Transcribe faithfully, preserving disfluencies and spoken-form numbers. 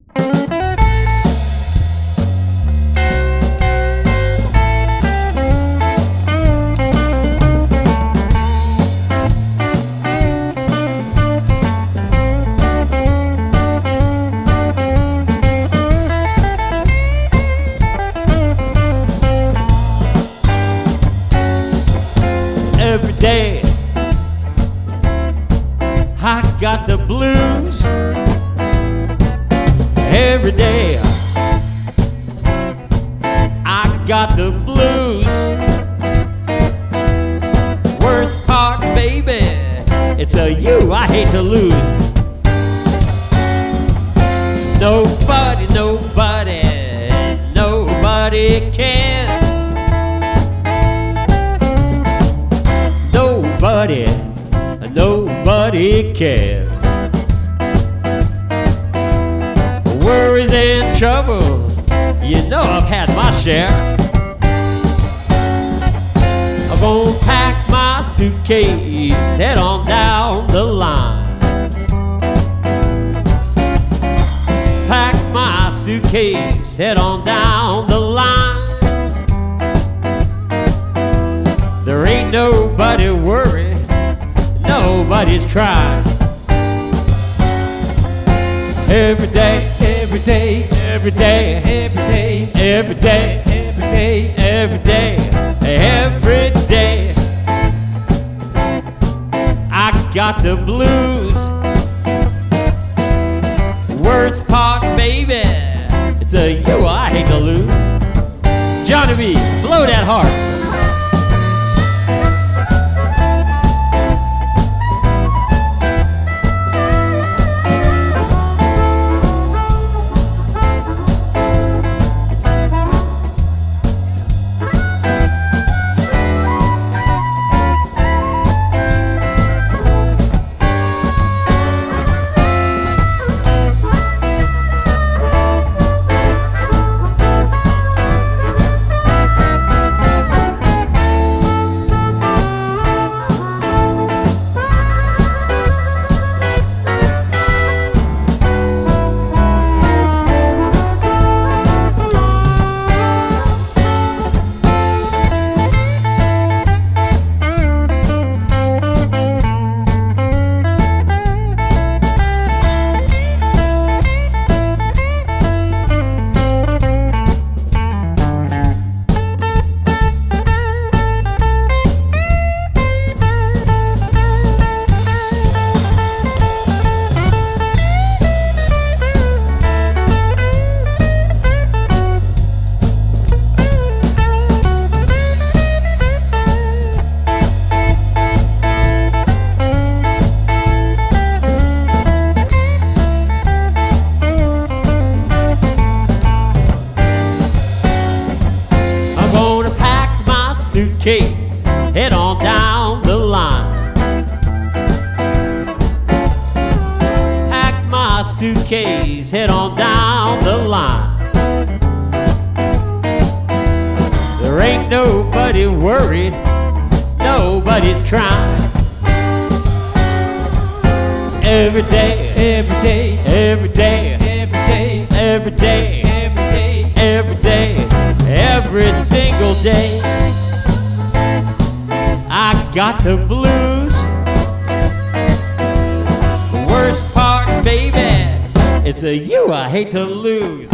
Every day I got the blues. Every day I got the blues. Worst part, baby, it's a you I hate to lose. Nobody, nobody, nobody can. Nobody, nobody cares. Worries and trouble, you know I've had my share. I'm gonna pack my suitcase, head on down the line. Pack my suitcase, head on down the line. There ain't nobody worried, nobody's crying. Every day, every day, every day, every day, every day, every day, every day, every day, I got the blues. Worst part, baby, it's a you I hate to lose. Johnny B, blow that heart. Suitcase, head on down the line. Pack my suitcase, head on down the line. There ain't nobody worried, nobody's crying. Every day, every day, every day, every day, every day, every day, every day, every single day, I got the blues. Worst part, baby, it's a you I hate to lose.